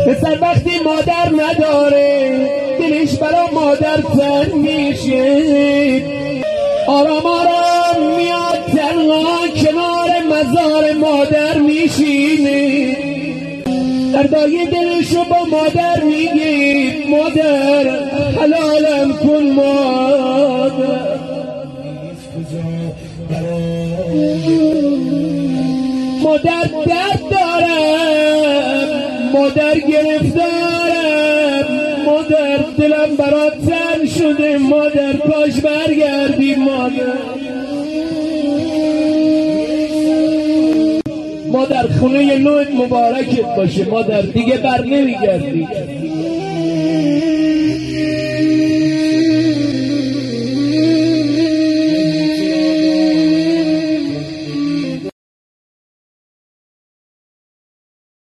پسر وقتی مادر نداره دلش برا مادر تنگ میشه، آرام آرام میاد تنها کنار مزار مادر میشینه، دردای دلشو با مادر میگه مادر حلالم کن مادر. مادر درد دارم، مادر گرفتارم، مادر دلم برات تنگ شده، مادر کاش برگردی مادر. مادر خونه نوت مبارکت باشه مادر، دیگه بر نمیگردی.